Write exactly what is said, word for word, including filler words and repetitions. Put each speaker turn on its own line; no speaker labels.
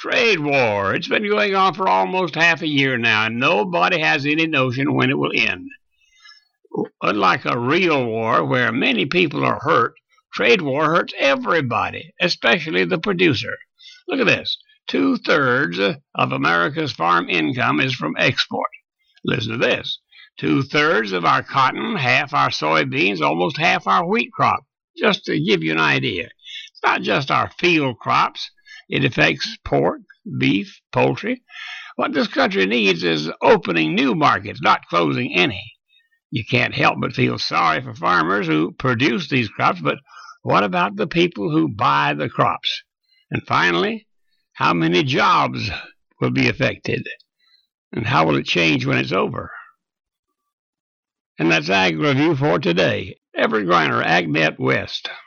Trade war. It's been going on for almost half a year now, and nobody has any notion when it will end. Unlike a real war where many people are hurt, trade war hurts everybody, especially the producer. Look at this. Two-thirds of America's farm income is from export. Listen to this. Two-thirds of our cotton, half our soybeans, almost half our wheat crop. Just to give you an idea. It's not just our field crops. It affects pork, beef, poultry. What this country needs is opening new markets, not closing any. You can't help but feel sorry for farmers who produce these crops, but what about the people who buy the crops? And finally, how many jobs will be affected? And how will it change when it's over? And that's Ag Review for today. Everett Griner, AgNet West.